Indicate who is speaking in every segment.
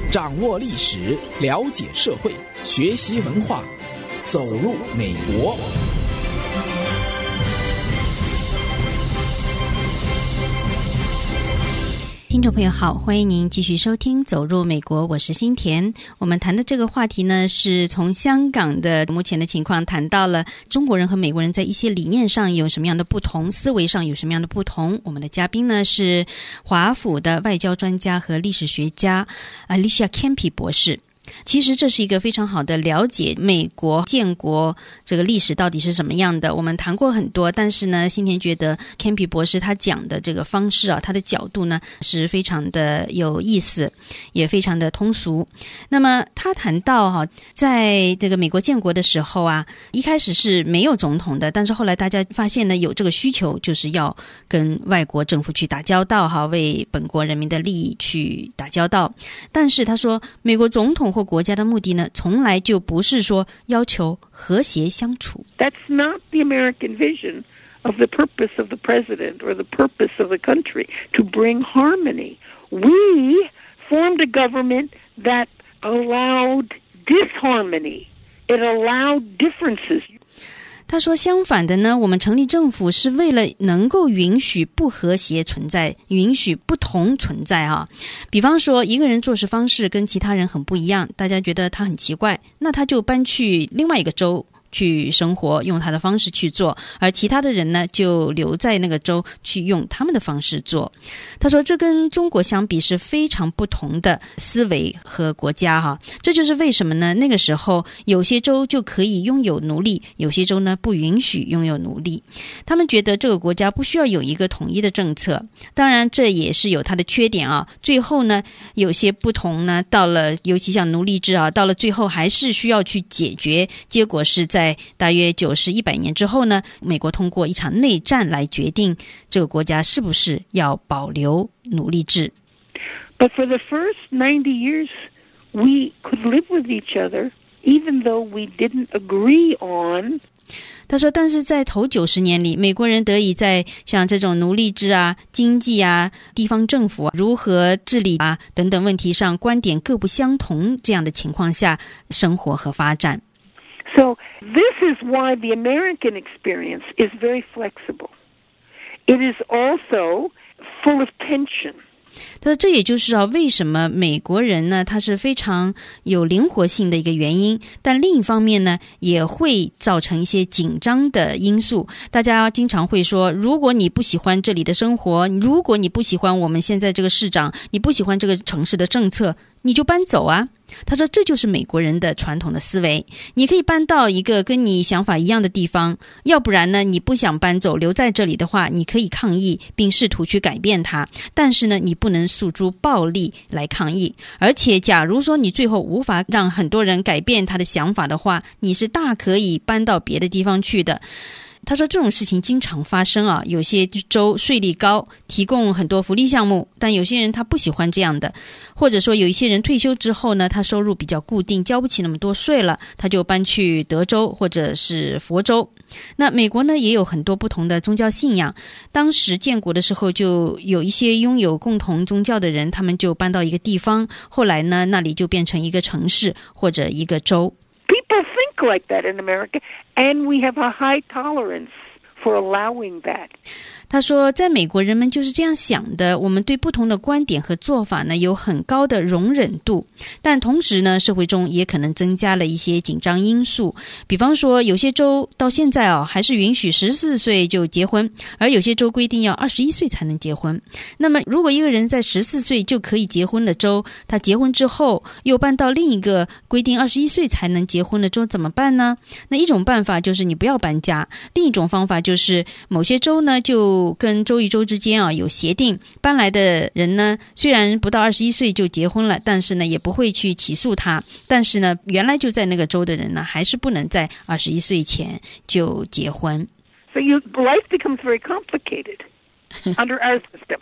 Speaker 1: 掌握历史，了解社会，学习文化，走入美国。
Speaker 2: 听众朋友好，欢迎您继续收听走入美国，我是新田。我们谈的这个话题呢，是从香港的目前的情况谈到了中国人和美国人在一些理念上有什么样的不同，思维上有什么样的不同。我们的嘉宾呢是华府的外交专家和历史学家 Alicia Kempe 博士。其实这是一个非常好的了解美国建国这个历史到底是什么样的。我们谈过很多，但是呢，新田觉得 Kempe 博士他讲的这个方式啊，他的角度呢是非常的有意思，也非常的通俗。那么他谈到在这个美国建国的时候啊，一开始是没有总统的，但是后来大家发现呢有这个需求，就是要跟外国政府去打交道为本国人民的利益去打交道。但是他说美国总统或国家的目的呢，从来就不是说要求和谐相处。
Speaker 3: That's not the American vision of the purpose of the president or the purpose of the country, to bring harmony. We formed a government that allowed disharmony. It allowed differences.
Speaker 2: 他说相反的呢，我们成立政府是为了能够允许不和谐存在，允许不同存在啊。比方说一个人做事方式跟其他人很不一样，大家觉得他很奇怪，那他就搬去另外一个州去生活，用他的方式去做，而其他的人呢就留在那个州去用他们的方式做。他说这跟中国相比是非常不同的思维和国家这就是为什么呢，那个时候有些州就可以拥有奴隶，有些州呢不允许拥有奴隶。他们觉得这个国家不需要有一个统一的政策，当然这也是有它的缺点最后呢有些不同呢，到了尤其像奴隶制到了最后还是需要去解决，结果是在大约90、100年之后呢，美国通过一场内战来决定这个国家是不是要保留奴隶制。
Speaker 3: But for the first 90 years, we could live with each other, even though we didn't agree on.
Speaker 2: 他说但是在头90年里，美国人得以在像这种奴隶制经济地方政府如何治理等等问题上观点各不相同这样的情况下生活和发展。
Speaker 3: So this is why the American experience is very flexible. It is also full of tension.
Speaker 2: 他说这也就是为什么美国人呢他是非常有灵活性的一个原因，但另一方面呢也会造成一些紧张的因素。大家经常会说，如果你不喜欢这里的生活，如果你不喜欢我们现在这个市长，你不喜欢这个城市的政策，你就搬走他说这就是美国人的传统的思维，你可以搬到一个跟你想法一样的地方，要不然呢你不想搬走留在这里的话，你可以抗议并试图去改变它，但是呢你不能诉诸暴力来抗议。而且假如说你最后无法让很多人改变他的想法的话，你是大可以搬到别的地方去的。他说这种事情经常发生有些州税率高，提供很多福利项目，但有些人他不喜欢这样的，或者说有一些人退休之后呢，他收入比较固定，交不起那么多税了，他就搬去德州或者是佛州。那美国呢也有很多不同的宗教信仰，当时建国的时候就有一些拥有共同宗教的人，他们就搬到一个地方，后来呢那里就变成一个城市或者一个州。
Speaker 3: People think like that in America, and we have a high tolerance for allowing that.
Speaker 2: 他说在美国人们就是这样想的，我们对不同的观点和做法呢有很高的容忍度，但同时呢社会中也可能增加了一些紧张因素。比方说有些州到现在还是允许14岁就结婚，而有些州规定要21岁才能结婚。那么如果一个人在14岁就可以结婚的州，他结婚之后又搬到另一个规定21岁才能结婚的州怎么办呢？那一种办法就是你不要搬家，另一种方法就是某些州呢就跟州与州之间有协定，搬来的人呢虽然不到21岁就结婚了，但是呢也不会去起诉他，但是呢原来就在那个州的人呢还是不能在21岁前就结婚。
Speaker 3: So life becomes very complicated under our system.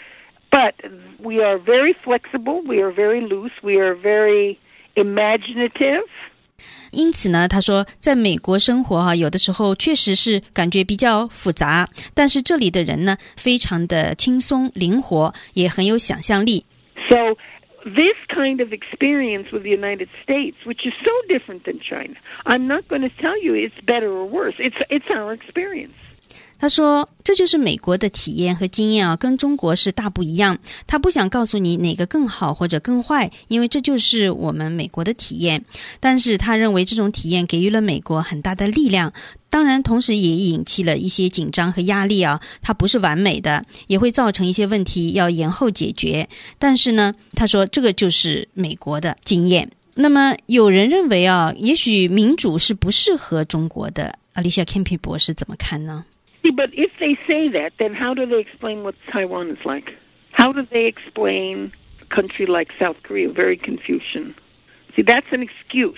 Speaker 3: But we are very flexible, we are very loose, we are very imaginative.
Speaker 2: 因此呢，他说在美国生活有的时候确实是感觉比较复杂，但是这里的人呢非常的轻松灵活，也很有想象力。
Speaker 3: So this kind of experience with the United States, which is so different than China, I'm not going to tell you it's better or worse. It's our experience.
Speaker 2: 他说这就是美国的体验和经验啊，跟中国是大不一样。他不想告诉你哪个更好或者更坏，因为这就是我们美国的体验。但是他认为这种体验给予了美国很大的力量，当然同时也引起了一些紧张和压力啊。它不是完美的，也会造成一些问题要延后解决。但是呢，他说这个就是美国的经验。那么有人认为啊，也许民主是不适合中国的。Alicia Kempe 博士怎么看呢
Speaker 3: ？But if they say that, then how do they explain what Taiwan is like? How do they explain a country like South Korea? Very Confucian. See, that's an excuse.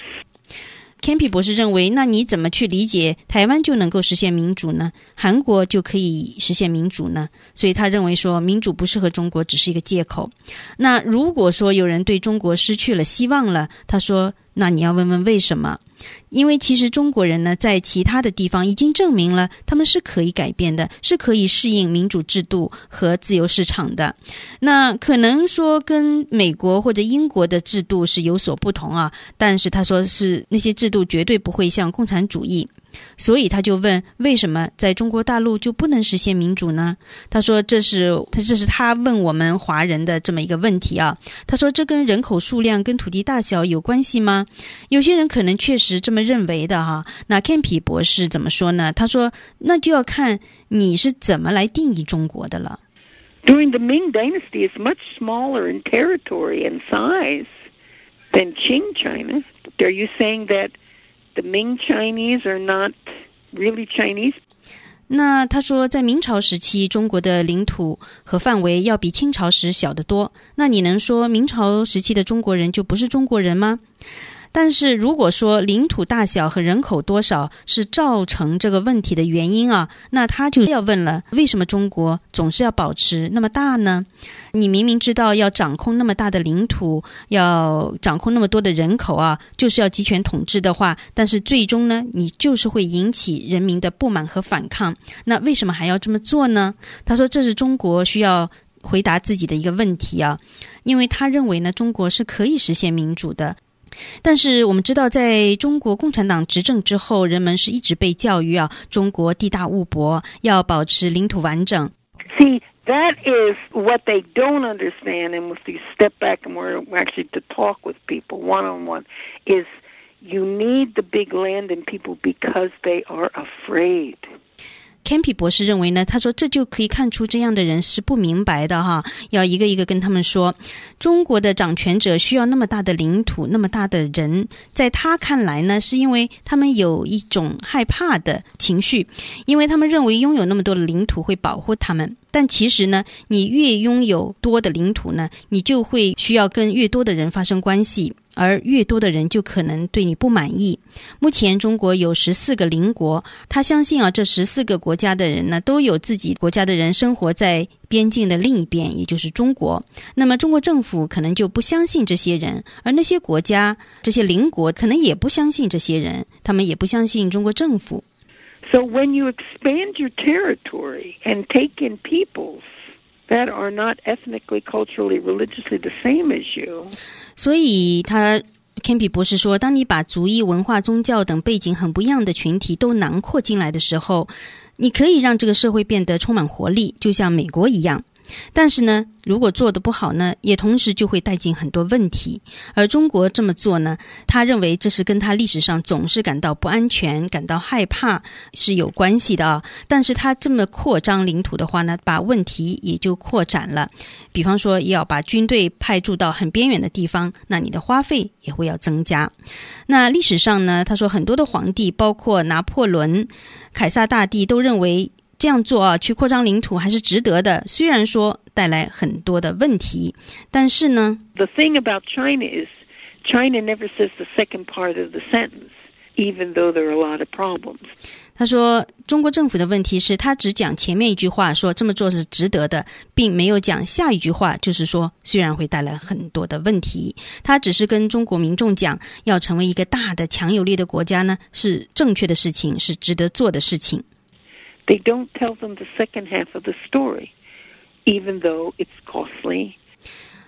Speaker 2: Kempe 博士认为，那你怎么去理解台湾就能够实现民主呢？韩国就可以实现民主呢？所以他认为说民主不适合中国只是一个借口。那如果说有人对中国失去了希望了，他说那你要问问为什么？因为其实中国人呢，在其他的地方已经证明了他们是可以改变的，是可以适应民主制度和自由市场的。那可能说跟美国或者英国的制度是有所不同啊，但是他说是那些制度绝对不会像共产主义。所以他就问为什么在中国大陆就不能实现民主呢？他说这是他问我们华人的这么一个问题啊。他说这跟人口数量跟土地大小有关系吗？有些人可能确实这么认为的哈。那 Kempe 博士怎么说呢？他说那就要看你是怎么来定义中国的了。
Speaker 3: During the Ming Dynasty, it's much smaller in territory and size than Qing China. Are you saying that the Ming Chinese are not really Chinese?
Speaker 2: 那他说在明朝时期中国的领土和范围要比清朝时小得多，那你能说明朝时期的中国人就不是中国人吗？但是如果说领土大小和人口多少是造成这个问题的原因啊，那他就要问了，为什么中国总是要保持那么大呢？你明明知道要掌控那么大的领土，要掌控那么多的人口啊，就是要集权统治的话，但是最终呢，你就是会引起人民的不满和反抗，那为什么还要这么做呢？他说这是中国需要回答自己的一个问题啊，因为他认为呢，中国是可以实现民主的。但是我们知道在中国共产党执政之后，人们是一直被教育啊，中国地大物博，要保持领土完整。
Speaker 3: See, that is what they don't understand, and if you step back and we're actually to talk with people one-on-one, is you need the big land and people because they are afraid.
Speaker 2: Kempe 博士认为呢，他说这就可以看出这样的人是不明白的哈，要一个一个跟他们说，中国的掌权者需要那么大的领土，那么大的人，在他看来呢，是因为他们有一种害怕的情绪，因为他们认为拥有那么多的领土会保护他们。但其实呢，你越拥有多的领土呢，你就会需要跟越多的人发生关系，而越多的人就可能对你不满意。目前中国有14个邻国，他相信啊，这14个国家的人呢，都有自己国家的人生活在边境的另一边，也就是中国。那么中国政府可能就不相信这些人，而那些国家，这些邻国可能也不相信这些人，他们也不相信中国政府。
Speaker 3: So when you expand your territory and take in peoples that are not ethnically, culturally, religiously the same as you.
Speaker 2: 所以他 Kempe 博士说，当你把族裔、文化、宗教等背景很不一样的群体都囊括进来的时候，你可以让这个社会变得充满活力，就像美国一样。但是呢，如果做得不好呢，也同时就会带进很多问题。而中国这么做呢，他认为这是跟他历史上总是感到不安全、感到害怕是有关系的啊。但是他这么扩张领土的话呢，把问题也就扩展了。比方说要把军队派驻到很边远的地方，那你的花费也会要增加。那历史上呢，他说很多的皇帝，包括拿破仑、凯撒大帝都认为这样做啊，去扩张领土还是值得的，虽然说带来很多的问题，但是呢
Speaker 3: The thing about China is China never says the second part of the sentence, even though there are a lot of problems.
Speaker 2: 他说中国政府的问题是他只讲前面一句话，说这么做是值得的，并没有讲下一句话，就是说虽然会带来很多的问题，他只是跟中国民众讲，要成为一个大的强有力的国家呢，是正确的事情，是值得做的事情。
Speaker 3: They don't tell them the second half of the story, even though it's costly.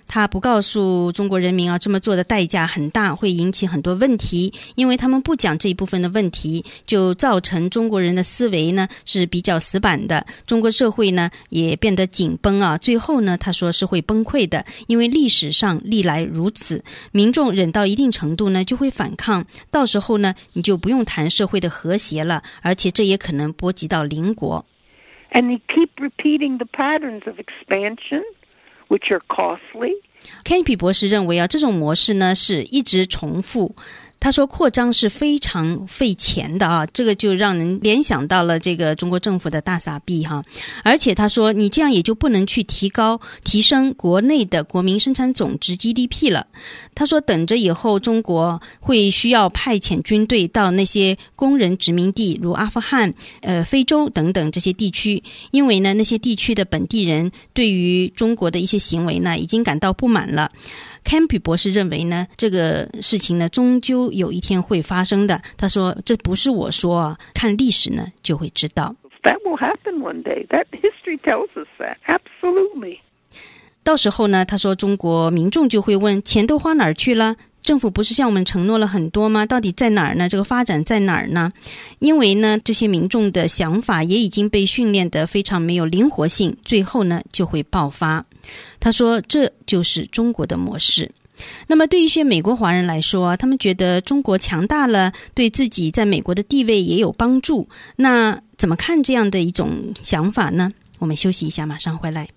Speaker 2: 他不告诉中国人民啊，这么做的代价很大，会引起很多问题，因为他们不讲这一部分的问题，就造成中国人的思维呢是比较死板的，中国社会呢也变得紧绷啊，最后呢他说是会崩溃的，因为历史上历来如此，民众忍到一定程度呢就会反抗，到时候呢你就不用谈社会的和谐了，而且这也可能波及到邻国。
Speaker 3: And they keep repeating the patterns of expansion, which are costly.
Speaker 2: Canopy 博士认为啊，这种模式呢是一直重复。他说扩张是非常费钱的啊，这个就让人联想到了这个中国政府的大撒币哈。而且他说你这样也就不能去提升国内的国民生产总值 GDP 了。他说等着以后中国会需要派遣军队到那些工人殖民地，如阿富汗、非洲等等这些地区，因为呢那些地区的本地人对于中国的一些行为呢已经感到不满了。Canopy 博士认为呢，这个事情呢终究有一天会发生的。他说这不是我说啊，看历史呢就会知道。
Speaker 3: That will happen one day. That history tells us that. Absolutely.
Speaker 2: 到时候呢，他说中国民众就会问，钱都花哪儿去了？政府不是向我们承诺了很多吗？到底在哪儿呢？这个发展在哪儿呢？因为呢，这些民众的想法也已经被训练得非常没有灵活性，最后呢就会爆发。他说这就是中国的模式。那么对于一些美国华人来说，他们觉得中国强大了，对自己在美国的地位也有帮助。那怎么看这样的一种想法呢？我们休息一下，马上回来。